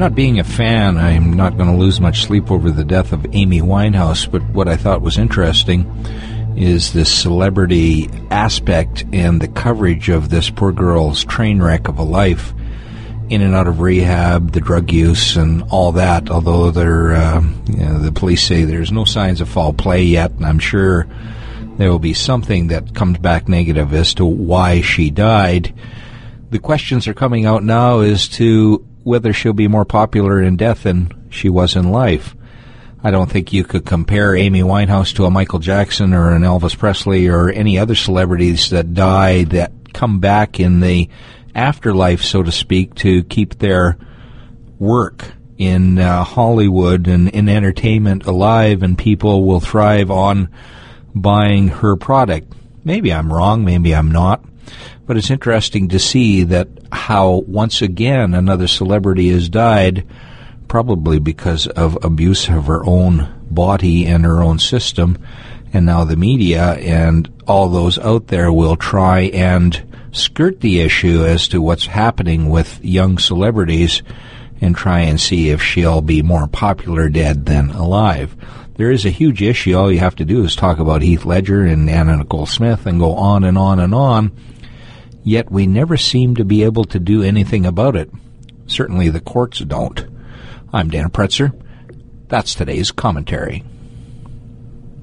Not being a fan, I'm not going to lose much sleep over the death of Amy Winehouse, but what I thought was interesting is this celebrity aspect and the coverage of this poor girl's train wreck of a life, in and out of rehab, the drug use, and all that, although the police say there's no signs of foul play yet, and I'm sure there will be something that comes back negative as to why she died. The questions are coming out now as to whether she'll be more popular in death than she was in life. I don't think you could compare Amy Winehouse to a Michael Jackson or an Elvis Presley or any other celebrities that die that come back in the afterlife, so to speak, to keep their work in Hollywood and in entertainment alive, and people will thrive on buying her product. Maybe I'm wrong, maybe I'm not. But it's interesting to see that how once again another celebrity has died, probably because of abuse of her own body and her own system, and now the media and all those out there will try and skirt the issue as to what's happening with young celebrities and try and see if she'll be more popular dead than alive. There is a huge issue. All you have to do is talk about Heath Ledger and Anna Nicole Smith and go on and on and on. Yet we never seem to be able to do anything about it. Certainly the courts don't. I'm Dan Pretzer. That's today's commentary.